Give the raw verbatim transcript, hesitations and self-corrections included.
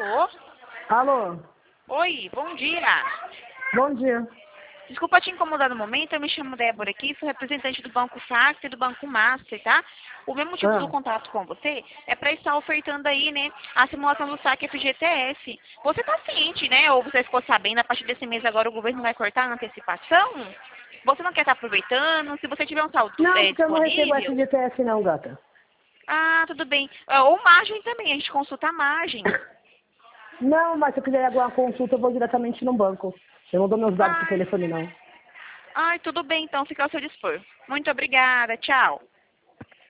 Alô? Alô? Oi, bom dia. Bom dia. Desculpa te incomodar no momento, eu me chamo Débora aqui, sou representante do Banco Sacra e do Banco Master, tá? O meu motivo Ah. do contato com você é para estar ofertando aí, né, a simulação do saque F G T S. Você tá ciente, né, ou você ficou sabendo, a partir desse mês agora o governo vai cortar a antecipação? Você não quer estar aproveitando? Se você tiver um saldo Não, é, porque eu não recebo disponível... F G T S não, gata. Ah, tudo bem. Ah, ou margem também, a gente consulta a margem. Não, mas se eu quiser alguma consulta, eu vou diretamente no banco. Eu não dou meus dados por Ai, telefone, não. ai, tudo bem, então, fica ao seu dispor. Muito obrigada, tchau.